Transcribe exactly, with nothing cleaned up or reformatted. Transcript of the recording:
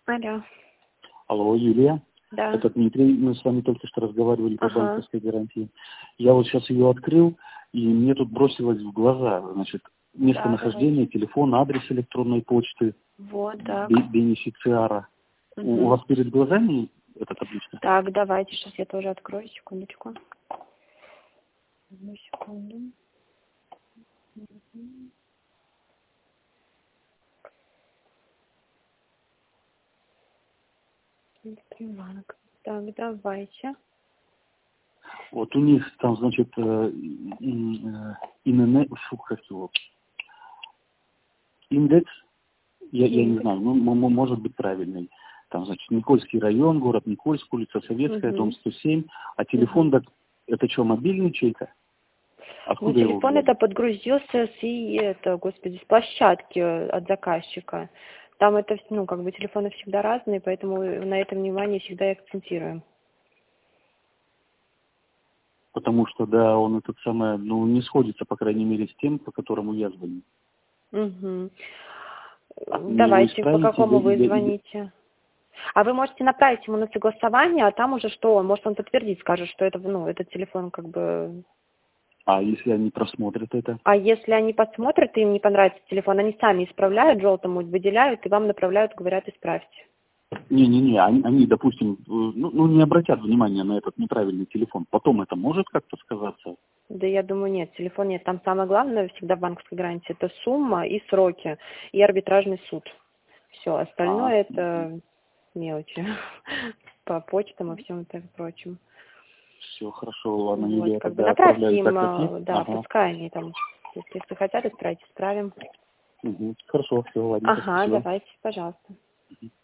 Алло. Алло, Юлия. Да. Это Дмитрий. Мы с вами только что разговаривали по Ага. банковской гарантии. Я вот сейчас ее открыл, и мне тут бросилось в глаза, значит, местонахождение, давайте. телефон, адрес электронной почты, Вот так. бе- бенефициара. У, у Угу. вас перед глазами эта табличка? Так, давайте, сейчас я тоже открою, секундочку. Одну секунду. Мгм. Банк. Так, давайте. Вот у них там, значит, э, м, э, ИНН, фу, как его, индекс, я, я не Индекс. знаю, ну, м- м- может быть правильный. Там, значит, Никольский район, город Никольск, улица Советская, дом Угу. сто семь. А телефон, Угу. так, это что, мобильный чей-то? Ну, Откуда его телефон взяли? это подгрузился с и это, господи, с площадки от заказчика. Там это, ну, как бы телефоны всегда разные, поэтому на этом внимание всегда и акцентируем. Потому что, да, он этот самый, ну, не сходится, по крайней мере, с тем, по которому я звоню. Угу. Мне его Давайте, по исправить или, какому вы или, или- звоните? А вы можете направить ему на согласование, а там уже что? Может, он подтвердит, скажет, что это, ну, этот телефон как бы... А если они просмотрят это? А если они посмотрят, и им не понравится телефон, они сами исправляют, желтому выделяют, и вам направляют, говорят, исправьте. Не-не-не, они, они, допустим, э, ну, ну, не обратят внимания на этот неправильный телефон. Потом это может как-то сказаться? Да я думаю, нет, телефон нет. Там самое главное всегда в банковской гарантии — это сумма и сроки, и арбитражный суд. Все, А, остальное это мелочи по почтам и всем и прочим. все, хорошо, ладно, Вот, Юлия, как бы тогда направьте отправляю им, так, как есть. э, да, Ага, пускай они там, если захотят исправить, исправим. угу. Хорошо, все, ладненько, Ага, спасибо. давайте, пожалуйста.